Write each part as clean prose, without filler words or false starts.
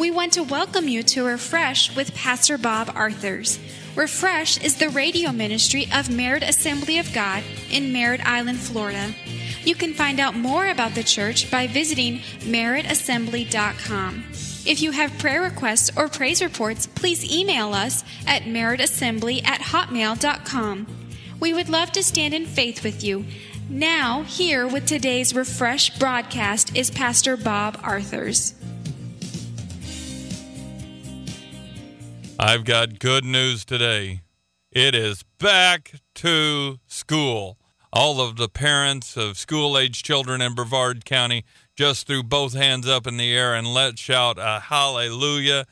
We want to welcome you to Refresh with Pastor Bob Arthurs. Refresh is the radio ministry of Merritt Assembly of God in Merritt Island, Florida. You can find out more about the church by visiting merrittassembly.com. If you have prayer requests or praise reports, please email us at merrittassembly@hotmail.com. We would love to stand in faith with you. Now, here with today's Refresh broadcast is Pastor Bob Arthurs. I've got good news today. It is back to school. All of the parents of school-age children in Brevard County just threw both hands up in the air and let's shout a hallelujah.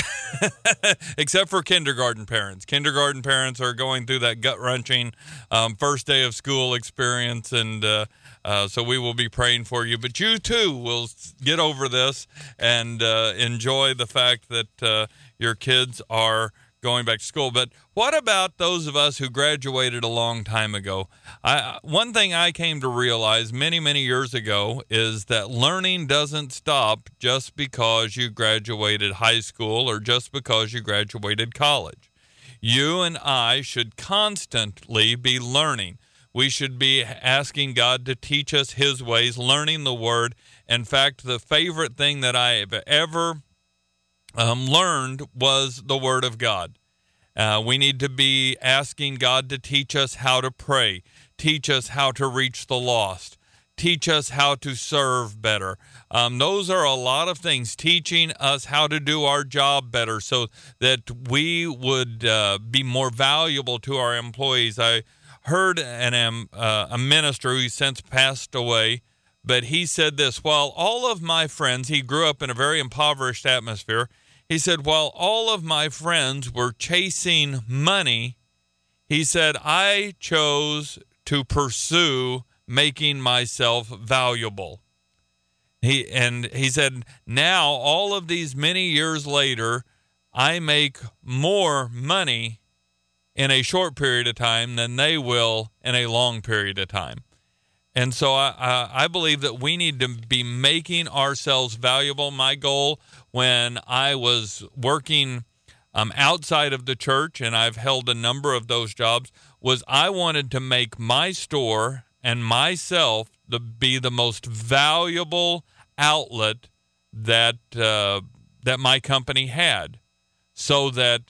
Except for kindergarten parents. Kindergarten parents are going through that gut-wrenching first day of school experience, and so we will be praying for you. But you, too, will get over this and enjoy the fact that your kids are going back to school. But what about those of us who graduated a long time ago? One thing I came to realize many, many years ago is that learning doesn't stop just because you graduated high school or just because you graduated college. You and I should constantly be learning. We should be asking God to teach us His ways, learning the Word. In fact, the favorite thing that I have ever learned was the Word of God. We need to be asking God to teach us how to pray, teach us how to reach the lost, teach us how to serve better. Those are a lot of things, teaching us how to do our job better so that we would be more valuable to our employees. I heard a minister who since passed away, but he said this: while all of my friends, he grew up in a very impoverished atmosphere, he said, while all of my friends were chasing money, he said, I chose to pursue making myself valuable. He said, now, all of these many years later, I make more money in a short period of time than they will in a long period of time. And so I believe that we need to be making ourselves valuable. My goal when I was working outside of the church, and I've held a number of those jobs, was I wanted to make my store and myself to be the most valuable outlet that my company had, so that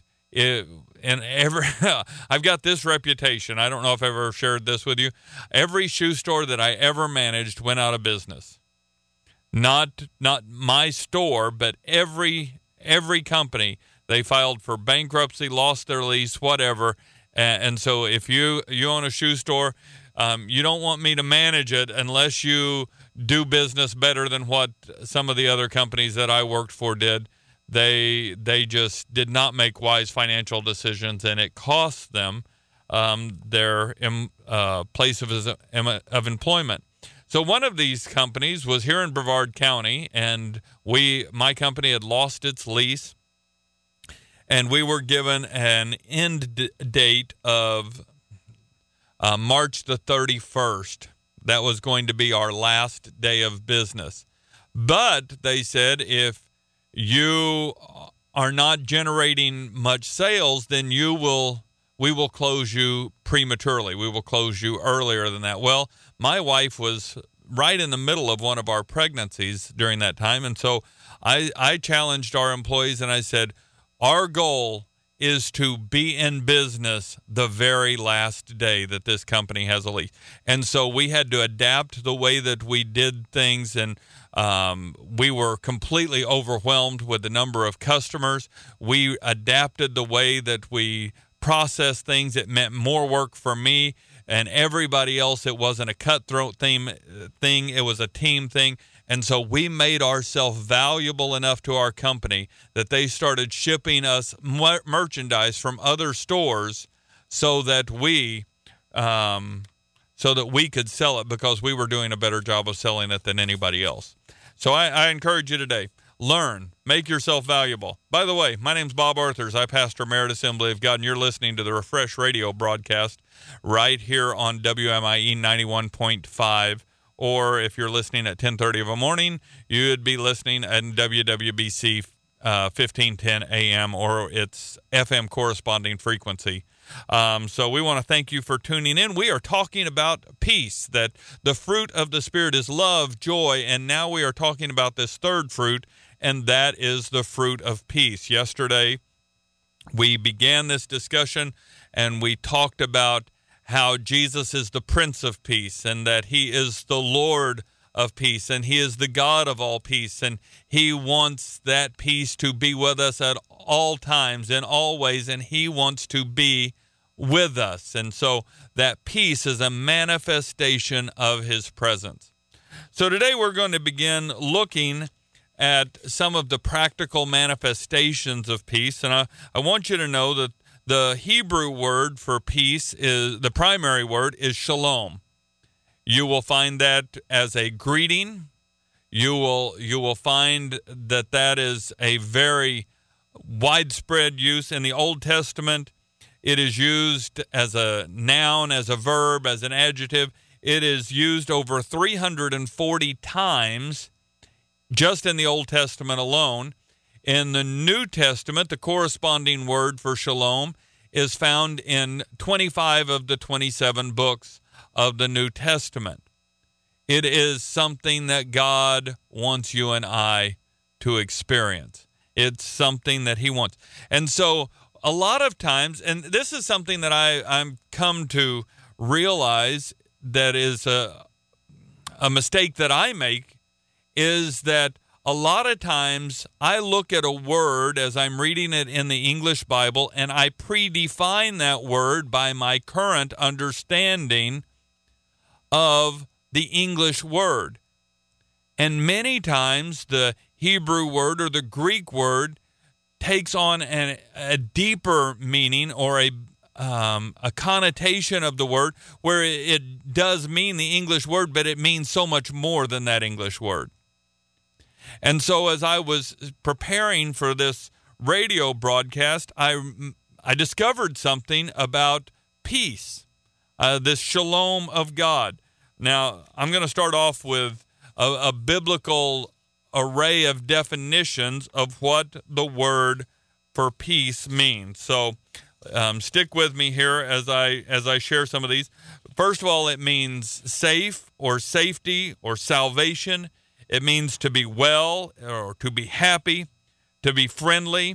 I've got this reputation. I don't know if I've ever shared this with you. Every shoe store that I ever managed went out of business. Not my store, but every company. They filed for bankruptcy, lost their lease, whatever. And so if you own a shoe store, you don't want me to manage it unless you do business better than what some of the other companies that I worked for did. They just did not make wise financial decisions, and it cost them their place of employment. So one of these companies was here in Brevard County, and my company had lost its lease, and we were given an end date of March the 31st. That was going to be our last day of business. But they said, if you are not generating much sales, then we will close you prematurely. We will close you earlier than that. Well, my wife was right in the middle of one of our pregnancies during that time, and so I challenged our employees, and I said, our goal is to be in business the very last day that this company has a lease. And so we had to adapt the way that we did things, and we were completely overwhelmed with the number of customers. We adapted the way that we processed things. It meant more work for me and everybody else. It wasn't a cutthroat thing. It was a team thing. And so we made ourselves valuable enough to our company that they started shipping us merchandise from other stores so that we could sell it, because we were doing a better job of selling it than anybody else. So I encourage you today, learn, make yourself valuable. By the way, my name's Bob Arthurs. I pastor Merritt Assembly of God, and you're listening to the Refresh Radio broadcast right here on WMIE 91.5. Or if you're listening at 10:30 of a morning, you'd be listening at WWBC 1510 AM or its FM corresponding frequency. So we want to thank you for tuning in. We are talking about peace, that the fruit of the Spirit is love, joy, and now we are talking about this third fruit, and that is the fruit of peace. Yesterday, we began this discussion, and we talked about how Jesus is the Prince of Peace, and that he is the Lord of peace, and he is the God of all peace, and he wants that peace to be with us at all times, in all ways, and he wants to be with us. And so that peace is a manifestation of his presence. So today we're going to begin looking at some of the practical manifestations of peace. And I want you to know that the Hebrew word for peace is, the primary word is shalom. You will find that as a greeting. You will find that that is a very widespread use in the Old Testament. It is used as a noun, as a verb, as an adjective. It is used over 340 times just in the Old Testament alone. In the New Testament, the corresponding word for shalom is found in 25 of the 27 books of the New Testament. It is something that God wants you and I to experience. It's something that he wants. And so a lot of times, and this is something that I'm come to realize that is a mistake that I make, is that a lot of times I look at a word as I'm reading it in the English Bible, and I predefine that word by my current understanding of the English word. And many times the Hebrew word or the Greek word takes on a deeper meaning or a connotation of the word where it does mean the English word, but it means so much more than that English word. And so as I was preparing for this radio broadcast, I discovered something about peace, this shalom of God. Now, I'm going to start off with a biblical array of definitions of what the word for peace means. So stick with me here as I share some of these. First of all, it means safe or safety or salvation. It means to be well or to be happy, to be friendly.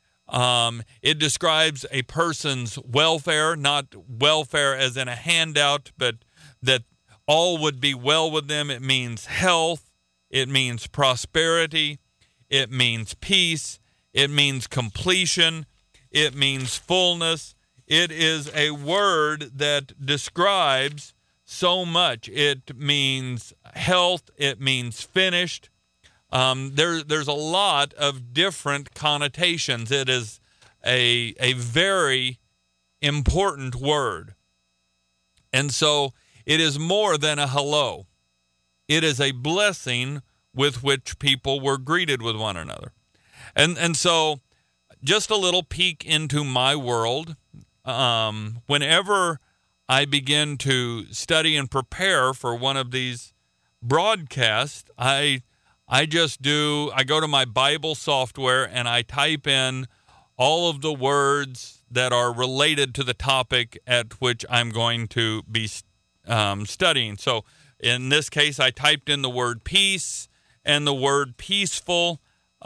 It describes a person's welfare, not welfare as in a handout, but that all would be well with them. It means health. It means prosperity. It means peace. It means completion. It means fullness. It is a word that describes so much. It means health. It means finished. There's a lot of different connotations. It is a very important word. And so it is more than a hello. It is a blessing with which people were greeted with one another. And so just a little peek into my world. Whenever I begin to study and prepare for one of these broadcasts, I go to my Bible software and I type in all of the words that are related to the topic at which I'm going to be studying. So in this case, I typed in the word peace and the word peaceful.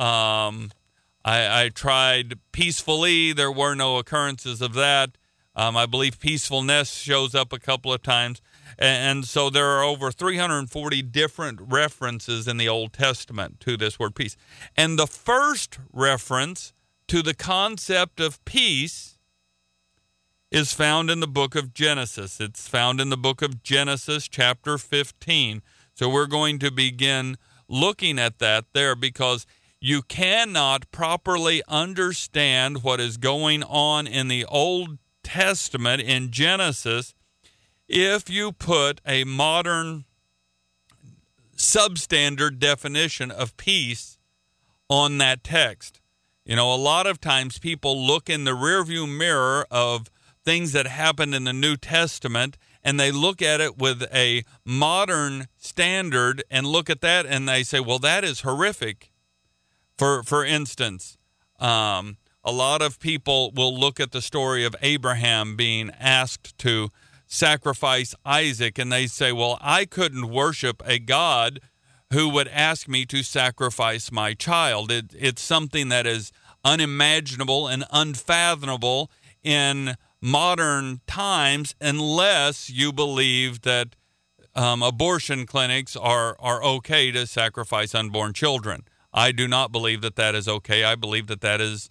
I tried peacefully. There were no occurrences of that. I believe peacefulness shows up a couple of times. And so there are over 340 different references in the Old Testament to this word peace. And the first reference to the concept of peace is found in the book of Genesis. It's found in the book of Genesis, chapter 15. So we're going to begin looking at that there, because you cannot properly understand what is going on in the Old Testament in Genesis if you put a modern substandard definition of peace on that text. You know, a lot of times people look in the rearview mirror of things that happened in the New Testament, and they look at it with a modern standard and look at that and they say, well, that is horrific. For instance, a lot of people will look at the story of Abraham being asked to sacrifice Isaac, and they say, well, I couldn't worship a God who would ask me to sacrifice my child. It's something that is unimaginable and unfathomable in modern times unless you believe that abortion clinics are okay to sacrifice unborn children. I do not believe that that is okay. I believe that that is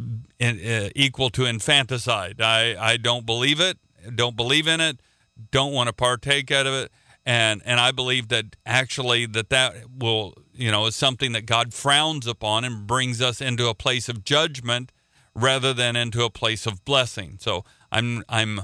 equal to infanticide. I don't believe it, don't believe in it, don't want to partake out of it. And I believe that actually that will, is something that God frowns upon and brings us into a place of judgment rather than into a place of blessing. So I'm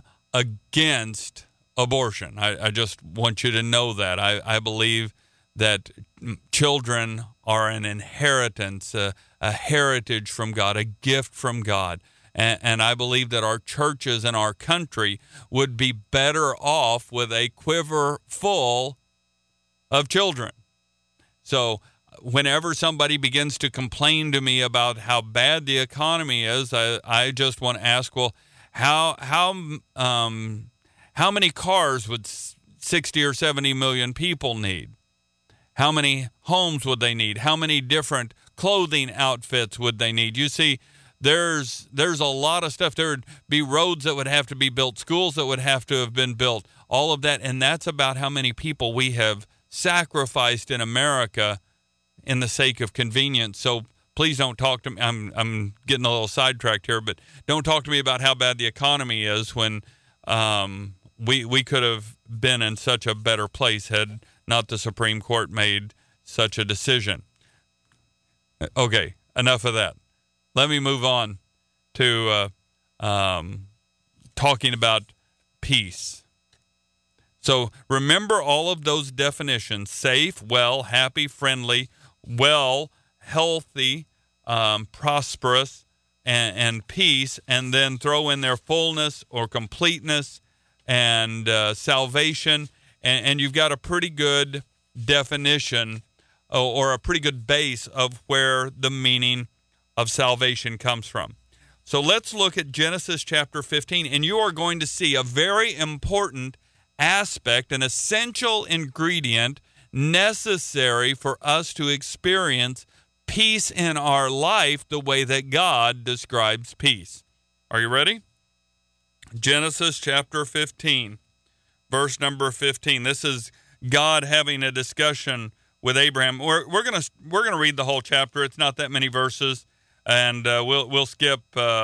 against abortion. I just want you to know that. I believe that children are an inheritance, a heritage from God, a gift from God. And I believe that our churches and our country would be better off with a quiver full of children. So whenever somebody begins to complain to me about how bad the economy is, I just want to ask, well, how many cars would 60 or 70 million people need? How many homes would they need? How many different clothing outfits would they need? You see, there's a lot of stuff. There would be roads that would have to be built, schools that would have to have been built, all of that. And that's about how many people we have sacrificed in America in the sake of convenience. So please don't talk to me. I'm getting a little sidetracked here, but don't talk to me about how bad the economy is when we could have been in such a better place had not the Supreme Court made such a decision. Okay, enough of that. Let me move on to talking about peace. So remember all of those definitions: safe, well, happy, friendly, well, healthy, prosperous, and peace, and then throw in their fullness or completeness and salvation, and you've got a pretty good definition or a pretty good base of where the meaning of salvation comes from. So let's look at Genesis chapter 15, and you are going to see a very important aspect, an essential ingredient necessary for us to experience peace in our life the way that God describes peace. Are you ready? Genesis chapter 15, verse number 15. This is God having a discussion with Abraham. We're gonna read the whole chapter. It's not that many verses, and we'll skip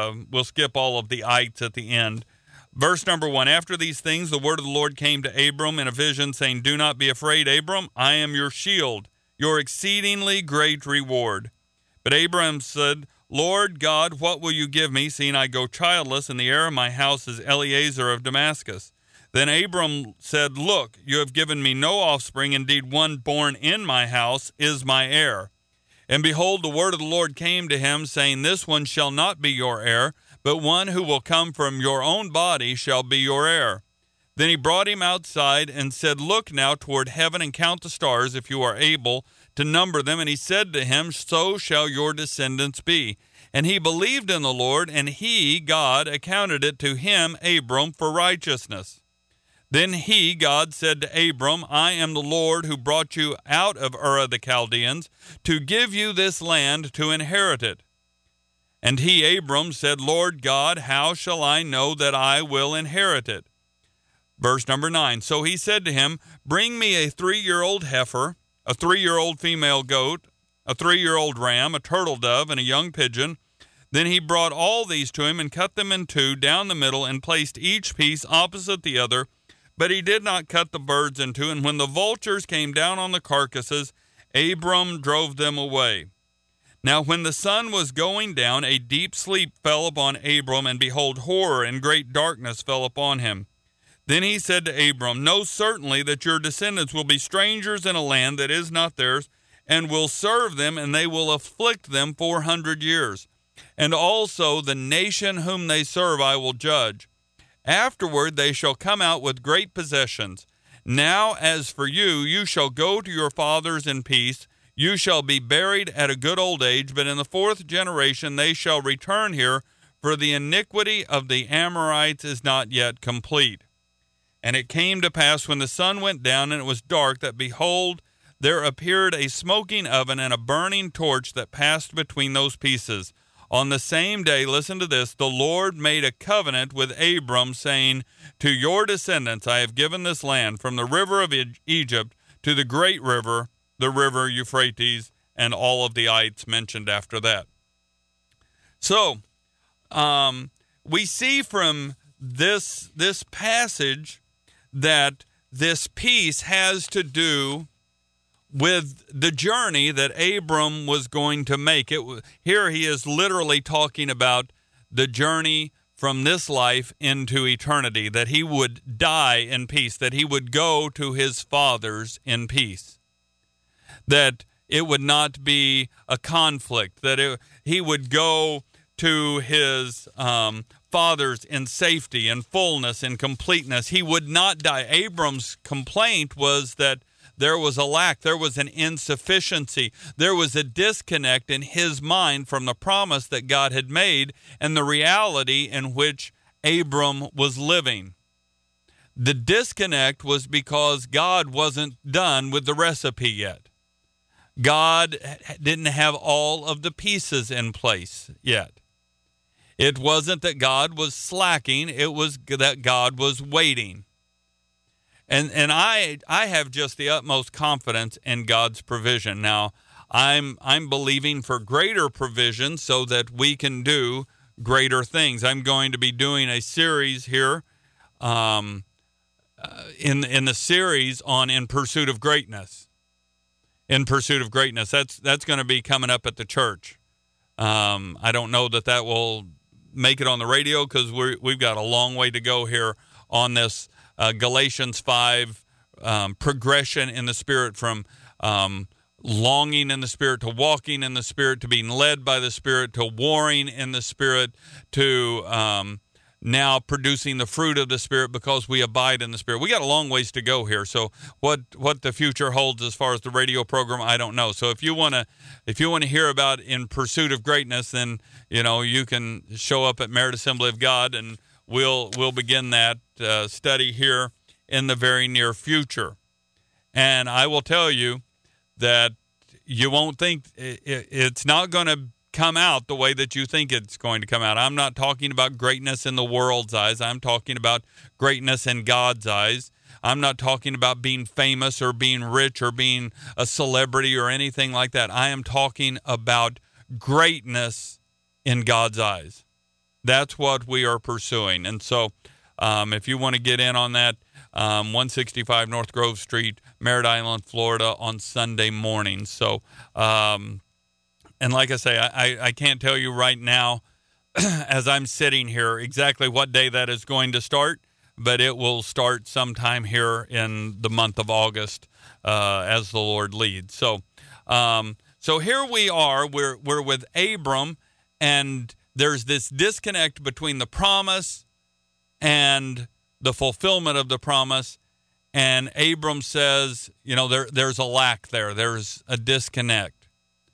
all of the ites at the end. Verse number 1, after these things, the word of the Lord came to Abram in a vision, saying, do not be afraid, Abram, I am your shield, your exceedingly great reward. But Abram said, Lord God, what will you give me, seeing I go childless, and the heir of my house is Eliezer of Damascus? Then Abram said, look, you have given me no offspring, indeed one born in my house is my heir. And behold, the word of the Lord came to him, saying, this one shall not be your heir, but one who will come from your own body shall be your heir. Then he brought him outside and said, look now toward heaven and count the stars, if you are able to number them. And he said to him, so shall your descendants be. And he believed in the Lord, and he, God, accounted it to him, Abram, for righteousness. Then he, God, said to Abram, I am the Lord who brought you out of Ur of the Chaldeans to give you this land to inherit it. And he, Abram, said, Lord God, how shall I know that I will inherit it? Verse number 9, so he said to him, bring me a 3-year-old heifer, a 3-year-old female goat, a 3-year-old ram, a turtle dove, and a young pigeon. Then he brought all these to him and cut them in two down the middle and placed each piece opposite the other. But he did not cut the birds in two. And when the vultures came down on the carcasses, Abram drove them away. Now when the sun was going down, a deep sleep fell upon Abram, and behold, horror and great darkness fell upon him. Then he said to Abram, know certainly that your descendants will be strangers in a land that is not theirs, and will serve them, and they will afflict them 400 years. And also the nation whom they serve I will judge. Afterward they shall come out with great possessions. Now as for you, you shall go to your fathers in peace. You shall be buried at a good old age, but in the fourth generation they shall return here, for the iniquity of the Amorites is not yet complete. And it came to pass when the sun went down and it was dark, that behold, there appeared a smoking oven and a burning torch that passed between those pieces. On the same day, listen to this, the Lord made a covenant with Abram, saying, to your descendants I have given this land, from the river of Egypt to the great river, the river Euphrates, and all of the ites mentioned after that. So, we see from this passage that this piece has to do with the journey that Abram was going to make. Here he is literally talking about the journey from this life into eternity, that he would die in peace, that he would go to his fathers in peace, that it would not be a conflict, that he would go to his fathers in safety and fullness and completeness. He would not die. Abram's complaint was that there was a lack, there was an insufficiency, there was a disconnect in his mind from the promise that God had made and the reality in which Abram was living. The disconnect was because God wasn't done with the recipe yet. God didn't have all of the pieces in place yet. It wasn't that God was slacking, it was that God was waiting. And I have just the utmost confidence in God's provision. Now, I'm believing for greater provision so that we can do greater things. I'm going to be doing a series here in the series on In Pursuit of Greatness. In Pursuit of Greatness. That's going to be coming up at the church. I don't know that will make it on the radio because we've got a long way to go here on this Galatians 5 progression in the Spirit from longing in the Spirit to walking in the Spirit to being led by the Spirit to warring in the Spirit to now producing the fruit of the Spirit because we abide in the Spirit. We got a long ways to go here. So what the future holds as far as the radio program, I don't know. So if you want to hear about In Pursuit of Greatness, then you can show up at Merit Assembly of God and we'll begin that study here in the very near future. And I will tell you that you won't think it's not going to come out the way that you think it's going to come out. I'm not talking about greatness in the world's eyes. I'm talking about greatness in God's eyes. I'm not talking about being famous or being rich or being a celebrity or anything like that. I am talking about greatness in God's eyes. That's what we are pursuing. And so if you want to get in on that, 165 North Grove Street, Merritt Island, Florida, on Sunday morning. So, and like I say, I can't tell you right now, as I'm sitting here, exactly what day that is going to start, but it will start sometime here in the month of August as the Lord leads. So, so here we are. We're with Abram, and there's this disconnect between the promise and the fulfillment of the promise. And Abram says, there's a lack there. There's a disconnect.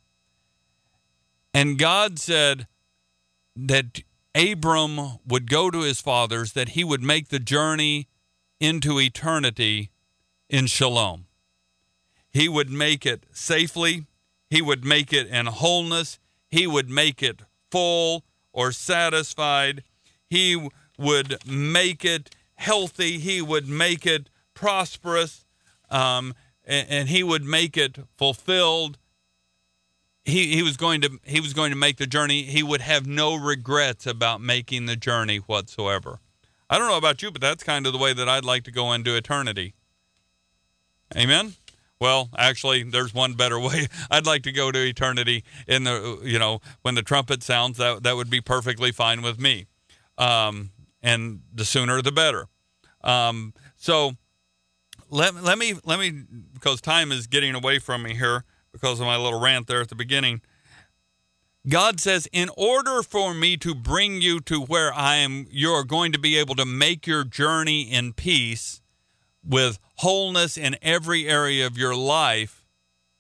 And God said that Abram would go to his fathers, that he would make the journey into eternity in shalom. He would make it safely. He would make it in wholeness. He would make it full or satisfied. He would make it healthy. He would make it prosperous, and he would make it fulfilled. He was going to make the journey. He would have no regrets about making the journey whatsoever. I don't know about you, but that's kind of the way that I'd like to go into eternity. Amen. Well, actually, there's one better way. I'd like to go to eternity in the, when the trumpet sounds. That would be perfectly fine with me. And the sooner the better. So let me, because time is getting away from me here because of my little rant there at the beginning. God says, in order for me to bring you to where I am, you're going to be able to make your journey in peace with wholeness in every area of your life.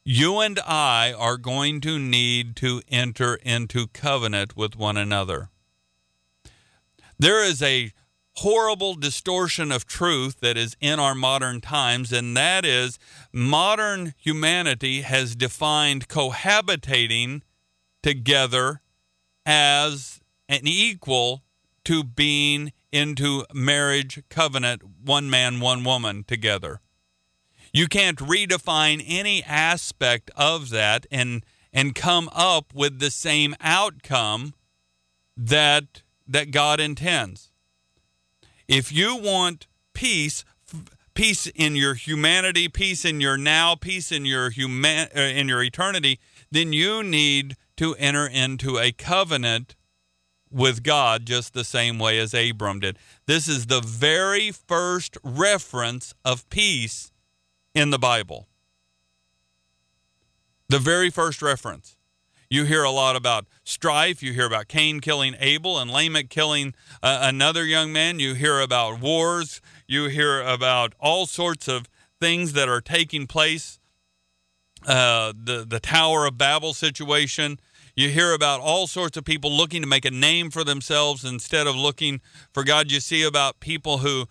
You and I are going to need to enter into covenant with one another. There is a horrible distortion of truth that is in our modern times, and that is modern humanity has defined cohabitating together as an equal to being into marriage covenant, one man, one woman together. You can't redefine any aspect of that and come up with the same outcome that God intends. If you want peace in your humanity, peace in your now, peace in your in your eternity, then you need to enter into a covenant with God just the same way as Abram did. This is the very first reference of peace in the Bible. The very first reference. You hear a lot about strife. You hear about Cain killing Abel and Lamech killing another young man. You hear about wars. You hear about all sorts of things that are taking place. The Tower of Babel situation. You hear about all sorts of people looking to make a name for themselves instead of looking for God. You see about people who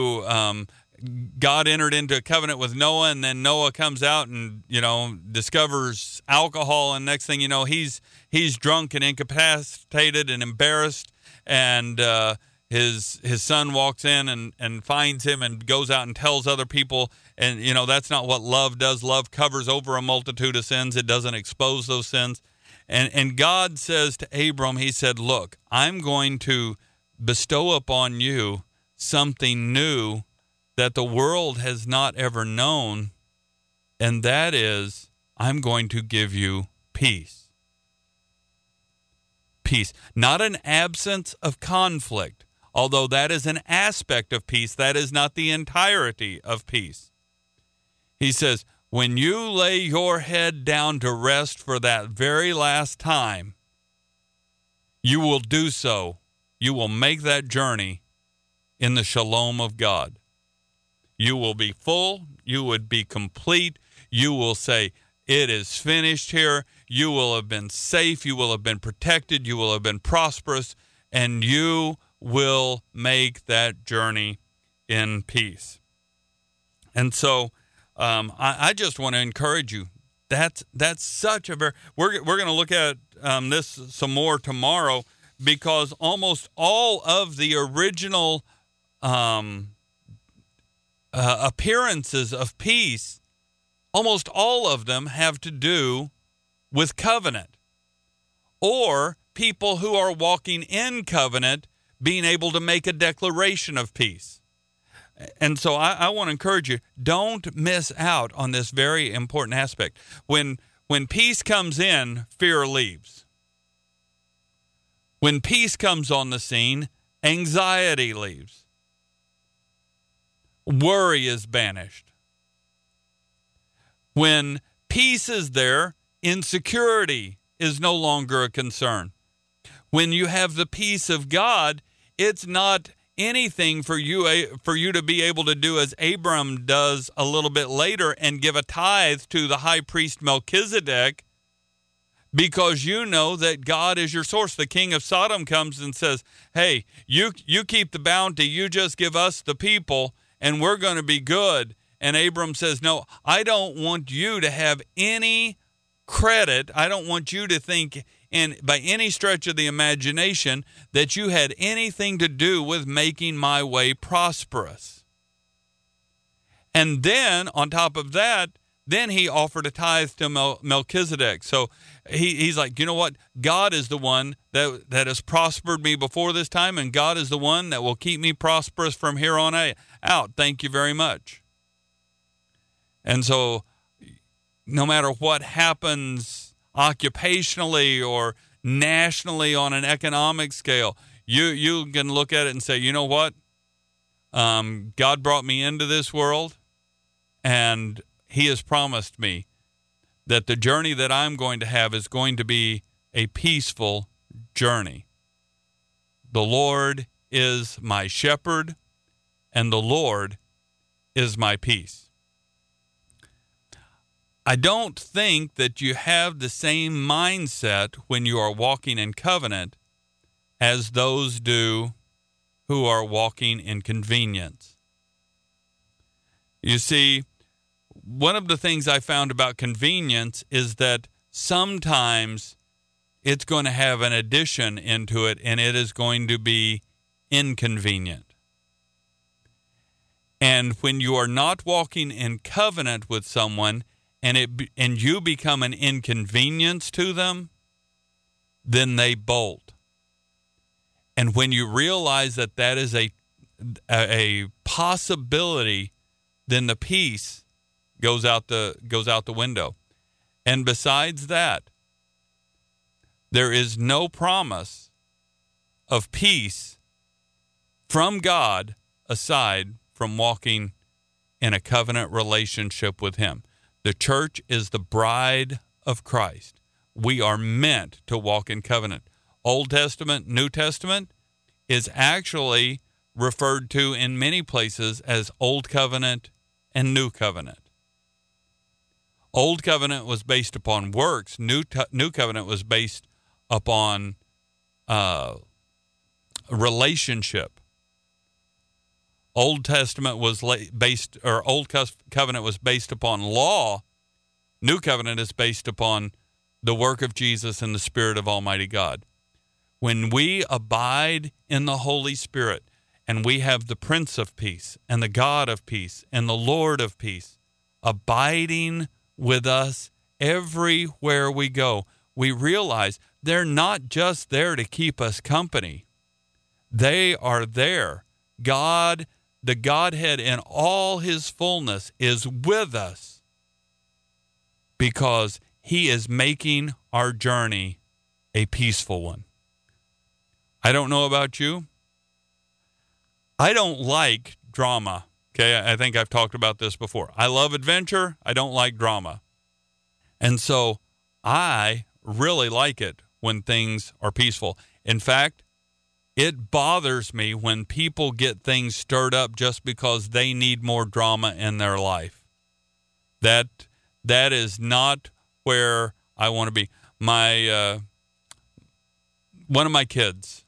God entered into a covenant with Noah, and then Noah comes out and, discovers alcohol, and next thing you know, he's drunk and incapacitated and embarrassed, and his son walks in and finds him and goes out and tells other people, and, that's not what love does. Love covers over a multitude of sins. It doesn't expose those sins. And God says to Abram, he said, look, I'm going to bestow upon you something new that the world has not ever known, and that is, I'm going to give you peace. Peace. Not an absence of conflict, although that is an aspect of peace. That is not the entirety of peace. He says, when you lay your head down to rest for that very last time, you will do so. You will make that journey in the shalom of God. You will be full. You would be complete. You will say, it is finished here. You will have been safe. You will have been protected. You will have been prosperous. And you will make that journey in peace. And so I just want to encourage you. That's such a very... We're going to look at this some more tomorrow, because almost all of the original appearances of peace, almost all of them have to do with covenant, or people who are walking in covenant being able to make a declaration of peace. And so I want to encourage you, don't miss out on this very important aspect. When peace comes in, fear leaves. When peace comes on the scene, anxiety leaves. Worry is banished. When peace is there, insecurity is no longer a concern. When you have the peace of God, it's not anything for you to be able to do as Abram does a little bit later and give a tithe to the high priest Melchizedek, because you know that God is your source. The king of Sodom comes and says, hey, you keep the bounty, you just give us the people, and we're going to be good. And Abram says, no, I don't want you to have any credit. I don't want you to think by any stretch of the imagination that you had anything to do with making my way prosperous. And then, on top of that, then he offered a tithe to Melchizedek. So he's like, you know what? God is the one that has prospered me before this time, and God is the one that will keep me prosperous from here on out. Thank you very much. And so no matter what happens occupationally or nationally on an economic scale, you can look at it and say, you know what? God brought me into this world, and he has promised me that the journey that I'm going to have is going to be a peaceful journey. The Lord is my shepherd, and the Lord is my peace. I don't think that you have the same mindset when you are walking in covenant as those do who are walking in convenience. You see, one of the things I found about convenience is that sometimes it's going to have an addition into it, and it is going to be inconvenient. And when you are not walking in covenant with someone and you become an inconvenience to them, then they bolt. And when you realize that that is a possibility, then the peace goes out the window. And besides that, there is no promise of peace from God aside from walking in a covenant relationship with Him. The church is the bride of Christ. We are meant to walk in covenant. Old Testament, New Testament is actually referred to in many places as Old Covenant and New Covenant. Old Covenant was based upon works. New Covenant was based upon relationship. Old Testament was Old Covenant was based upon law. New Covenant is based upon the work of Jesus and the Spirit of Almighty God. When we abide in the Holy Spirit and we have the Prince of Peace and the God of Peace and the Lord of Peace abiding with us everywhere we go, we realize they're not just there to keep us company. They are there. God, the Godhead in all His fullness, is with us because He is making our journey a peaceful one. I don't know about you. I don't like drama. Okay, I think I've talked about this before. I love adventure. I don't like drama. And so I really like it when things are peaceful. In fact, it bothers me when people get things stirred up just because they need more drama in their life. That is not where I want to be. One of my kids,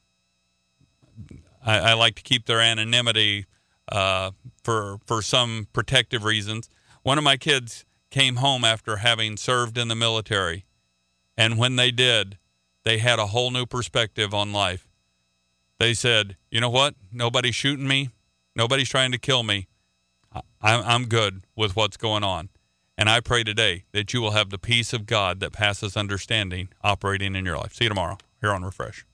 I like to keep their anonymity for some protective reasons. One of my kids came home after having served in the military, and when they did, they had a whole new perspective on life. They said, you know what? Nobody's shooting me. Nobody's trying to kill me. I'm good with what's going on. And I pray today that you will have the peace of God that passes understanding operating in your life. See you tomorrow here on Refresh.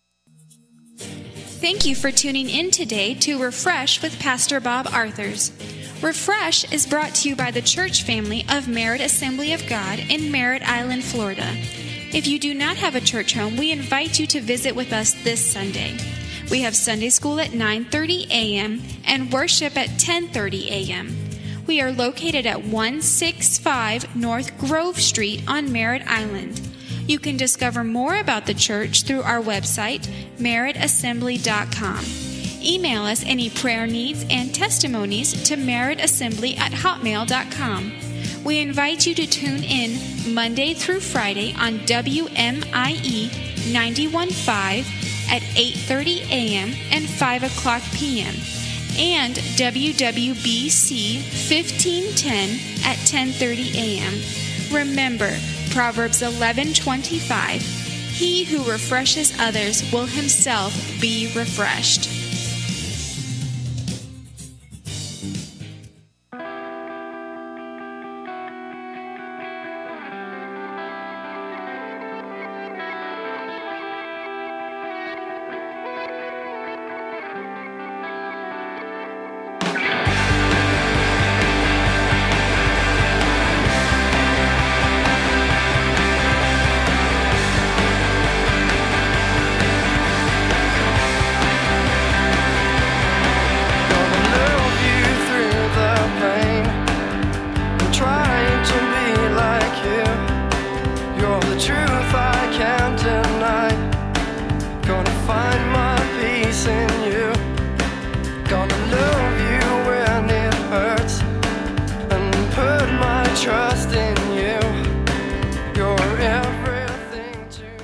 Thank you for tuning in today to Refresh with Pastor Bob Arthurs. Refresh is brought to you by the church family of Merritt Assembly of God in Merritt Island, Florida. If you do not have a church home, we invite you to visit with us this Sunday. We have Sunday school at 9:30 a.m. and worship at 10:30 a.m. We are located at 165 North Grove Street on Merritt Island. You can discover more about the church through our website, merrittassembly.com. Email us any prayer needs and testimonies to merrittassembly@hotmail.com. We invite you to tune in Monday through Friday on WMIE 91.5 at 8:30 a.m. and 5 o'clock p.m. and WWBC 1510 at 10:30 a.m. Remember, Proverbs 11:25, he who refreshes others will himself be refreshed.